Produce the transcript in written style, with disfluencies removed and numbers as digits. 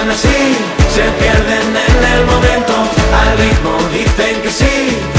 así, se pierden en el momento, al ritmo dicen que sí.